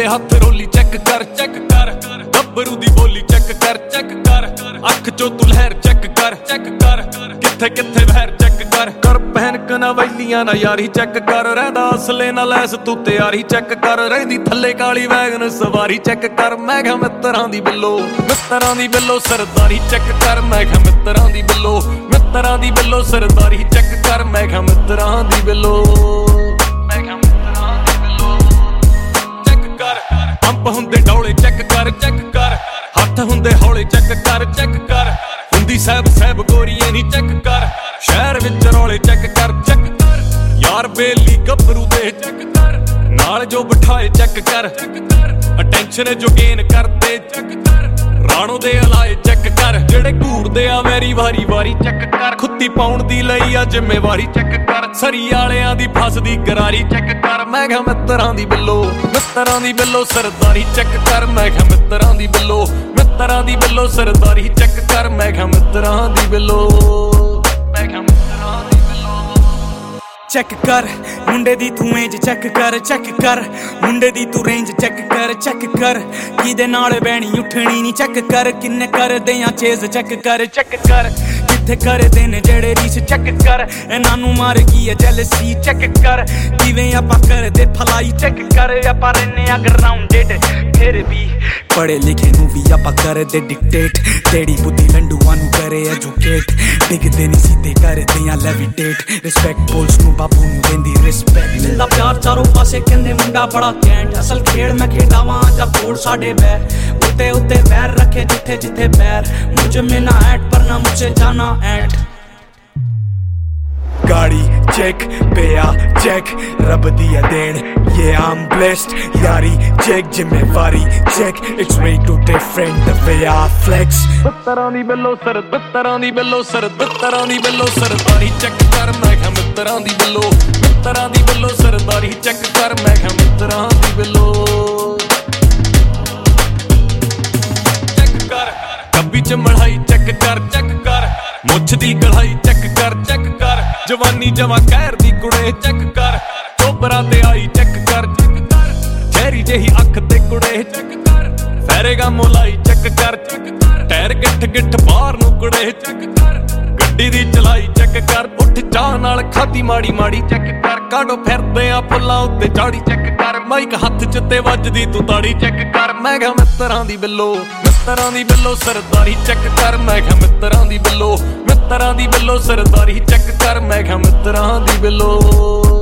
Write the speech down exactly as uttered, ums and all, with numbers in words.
ਦੇ ਹੱਥ ਰੋਲੀ ਚੈੱਕ ਕਰ ਚੈੱਕ ਕਰ ਗੱਭਰੂ ਦੀ ਬੋਲੀ ਚੈੱਕ ਕਰ ਚੈੱਕ ਕਰ ਅੱਖ ਚੋਂ ਤੂੰ ਲਹਿਰ ਚੈੱਕ ਕਰ ਚੈੱਕ ਕਰ ਕਿੱਥੇ ਕਿੱਥੇ ਵਹਿਰ ਚੈੱਕ ਕਰ ਕਰ ਪਹਿਨ ਕਨਵੈਲੀਆਂ ਨਾ ਯਾਰੀ ਚੈੱਕ ਕਰ ਰਹਿੰਦਾ ਅਸਲੇ ਨਾਲ ਲੈਸ ਤੂੰ ਤਿਆਰੀ ਚੈੱਕ ਕਰ ਰਹਿੰਦੀ ਥੱਲੇ ਕਾਲੀ ਵੈਗਨ ਸਵਾਰੀ ਚੈੱਕ ਕਰ ਮੈਂ ਕਿਹਾ ਮਿੱਤਰਾਂ ਦੀ ਬਿੱਲੋ ਮਿੱਤਰਾਂ ਦੀ ਬਿੱਲੋ ਸਰਦਾਰੀ ਚੈੱਕ ਕਰ ਮੈਂ ਕਿਹਾ ਮਿੱਤਰਾਂ ਦੀ ਬਿੱਲੋ ਮਿੱਤਰਾਂ ਦੀ ਬਿੱਲੋ ਸਰਦਾਰੀ ਚੈੱਕ ਕਰ ਮੈਂ ਕਿਹਾ ਮਿੱਤਰਾਂ ਦੀ ਬਿੱਲੋ ਮੈਂ ਕਿਹਾ ਮਿੱਤਰਾਂ ਦੀ ਬਿੱਲੋ ਚੈੱਕ ਕਰ ਪੰਪ ਹੁੰਦੇ ਡੌਲੇ ਚੈੱਕ ਕਰ ਚੈੱਕ ਕਰ ਹੱਥ ਹੁੰਦੇ ਹੌਲੇ ਚੈੱਕ ਕਰ ਚੈੱਕ ਕਰ ਹੁੰਦੀ ਸਾਹਿਬ ਸਾਹਿਬ ਗੋਰੀਏ ਨੀ ਚੈੱਕ ਕਰ ਸ਼ਹਿਰ ਵਿੱਚ ਰੌਲੇ ਚੈੱਕ ਕਰ ਚੈੱਕ ਕਰ ਯਾਰ ਬੇਲੀ ਗੱਭਰੂ ਦੇ ਚੈੱਕ ਕਰ ਨਾਲ ਜੋ ਬਿਠਾਏ ਚੈੱਕ ਕਰ ਅਟੈਂਸ਼ਨ ਜੋ ਗੇਨ ਕਰਦੇ ਚੈੱਕ ਕਰ ਰਾਣੋ ਦੇ ਅਲਾਏ ਚੈੱਕ ਕਰ ਜਿਹੜੇ ਘੂਰਦੇ ਆ ਮੇਰੀ ਵਾਰੀ ਵਾਰੀ ਚੈੱਕ ਕਰ ਖੁੱਤੀ ਪਾਉਣ ਦੀ ਲਈ ਆ ਜ਼ਿੰਮੇਵਾਰੀ ਚੈੱਕ ਕਰ ਸਰੀ ਵਾਲਿਆਂ ਦੀ ਫਸਦੀ ਗਰਾਰੀ ਚੈੱਕ ਕਰ ਮੈਂ ਕਿਹਾ ਮਿੱਤਰਾਂ ਦੀ ਬਿੱਲੋ ਮਿੱਤਰਾਂ ਦੀ ਬਿੱਲੋ ਸਰਦਾਰੀ ਚੈੱਕ ਕਰ ਮੈਂ ਕਿਹਾ ਮਿੱਤਰਾਂ ਦੀ ਬਿੱਲੋ ਮਿੱਤਰਾਂ ਦੀ ਬਿੱਲੋ ਸਰਦਾਰੀ ਚੈੱਕ ਕਰ ਮੈਂ ਕਿਹਾ ਮਿੱਤਰਾਂ ਦੀ ਬਿੱਲੋ ਮੈਂ ਕਿਹਾ ਮਿੱਤਰਾਂ ਦੀ ਬਿੱਲੋ ਚੈੱਕ ਕਰ ਮੁੰਡੇ ਦੀ ਤੂੰ ਏਜ ਚੈੱਕ ਕਰ ਚੈੱਕ ਕਰ ਮੁੰਡੇ ਦੀ ਤੂੰ ਰੇਂਜ ਚੈੱਕ ਕਰ ਚੈੱਕ ਕਰ ਕਿਹਦੇ ਨਾਲ ਬਹਿਣੀ ਉੱਠਣੀ ਨਹੀਂ ਚੈੱਕ ਕਰ ਕਿੰਨੇ ਕਰਦੇ ਆ ਚੇਜ਼ ਚੈੱਕ ਕਰ ਚੈੱਕ ਕਰ ਕਿੱਥੇ ਕਰਦੇ ਨੇ ਜਿਹੜੇ ਰੀਸ ਚੈੱਕ ਕਰ ਇਹਨਾਂ ਨੂੰ ਮਾਰ ਗਈ ਹੈ ਜੈਲਸੀ ਚੈੱਕ ਕਰ ਕਿਵੇਂ ਆਪਾਂ ਕਰਦੇ ਫਲਾਈ ਚੈੱਕ ਕਰ ਆਪਾਂ ਰਹਿੰਦੇ ਆ ਗਰਾਊਂਡਡ ਫਿਰ ਵੀ ਪੜੇ ਲਿਖੇ ਨੂੰ ਵੀ ਆਪਾਂ ਕਰਦੇ ਡਿਕਟੇਟ ਤੇਰੀ ਬੁੱਧੀ ਲੰਡੂਆਂ ਨੂੰ ਕਰੇ ਐਜੂਕੇਟ ਡਿੱਗਦੇ ਨਹੀਂ ਸਿੱਧੇ ਕਰਦੇ ਆ ਲੈਵੀਟੇਟ ਰਿਸਪੈਕਟ ਬੋਲਸ ਨੂੰ ਬਾਪੂ ਨੂੰ ਦਿੰਦੀ ਰਿਸਪੈਕਟ ਮਿਲਦਾ ਪਿਆਰ ਚਾਰੋਂ ਪਾਸੇ ਕਹਿੰਦੇ ਮੁੰਡਾ ਬੜਾ ਕੈਂਟ ਅਸਲ ਖੇਡ ਮੈਂ ਖੇਡਾਵਾਂ ਜਾਂ ਕੋੜ ਸਾਡੇ ਬੈ ਉੱਤੇ ਉੱਤੇ ਵੈਰ ਰੱਖੇ ਜਿੱਥੇ ਜਿੱਥੇ ਪੈਰ ਮੁਝ ਮੇ ਨਾ ਐਟ ਪਰ ਨਾ ਮੁਝੇ ਜਾਣਾ ਐਟ गाड़ी चेक पिया चेक रब दिया देन ये I'm blessed यारी चेक जिम्मेवारी check it's way too different the way I flex ਮਿੱਤਰਾਂ ਦੀ ਬਿੱਲੋ ਸਰ ਮਿੱਤਰਾਂ ਦੀ ਬਿੱਲੋ ਸਰ ਮਿੱਤਰਾਂ ਦੀ ਬਿੱਲੋ ਸਰਦਾਰੀ ਚੈੱਕ ਕਰ ਮੈਂ ਕਿਹਾ ਮਿੱਤਰਾਂ ਦੀ ਬਿੱਲੋ ਮਿੱਤਰਾਂ ਦੀ ਬਿੱਲੋ ਸਰਦਾਰੀ ਚੈੱਕ ਕਰ ਮੈਂ ਕਿਹਾ ਮਿੱਤਰਾਂ ਦੀ ਬਿੱਲੋ ਚੈੱਕ ਕਰ ਕੱਬੀ ਚ ਮੜਾਈ ਚੈੱਕ ਕਰ ਚੈੱਕ ਕਰ ਮੁੱਛ ਦੀ ਕਢਾਈ ਚੈੱਕ ਕਰ ਚੈੱਕ ਕਰ ਜਵਾਨੀ ਜਮਾ ਕਹਿਰ ਦੀ ਕੁੜੇ ਚੈੱਕ ਕਰ ਚੋਬਰਾਂ ਤੇ ਆਈ ਚੈੱਕ ਕਰ ਚੈੱਕ ਕਰ ਚਿਹਰੀ ਜਿਹੀ ਅੱਖ ਤੇ ਕੁੜੇ ਚੈੱਕ ਕਰ ਫੈਰੇਗਾ ਮੋਲਾਈ ਚੈੱਕ ਕਰ ਚੈੱਕ ਕਰ ਟਾਇਰ ਗਿੱਠ ਗਿੱਠ ਬਾਹਰ ਨੂੰ ਕੁੜੇ ਚੈੱਕ ਕਰ ਗੱਡੀ ਦੀ ਚਲਾਈ ਚੈੱਕ ਕਰ ਉੱਠ ਚਾਹ ਨਾਲ ਖਾਦੀ ਮਾੜੀ ਮਾੜੀ ਚੈੱਕ ਕਰ ਕਾਢੋ ਫਿਰਦੇ ਆ ਫੁੱਲਾਂ ਉੱਤੇ ਚਾੜੀ ਚੈੱਕ ਕਰ ਮਾਈਕ ਹੱਥ ਚ ਤੇ ਵੱਜਦੀ ਤੂੰ ਤਾੜੀ ਚੈੱਕ ਕਰ ਮੈਂ ਕਿਹਾ ਮਿੱਤਰਾਂ ਦੀ ਬਿੱਲੋ ਮਿੱਤਰਾਂ ਦੀ ਬਿੱਲੋ ਸਰਦਾਰੀ ਚੈੱਕ ਕਰ ਮੈਂ ਕਿਹਾ ਮਿੱਤਰਾਂ ਦੀ ਬਿੱਲੋ ਮਿੱਤਰਾਂ ਦੀ ਬਿੱਲੋ ਸਰਦਾਰੀ ਚੈੱਕ ਕਰ ਮੈਂ ਕਿਹਾ ਮਿੱਤਰਾਂ ਦੀ ਬਿੱਲੋ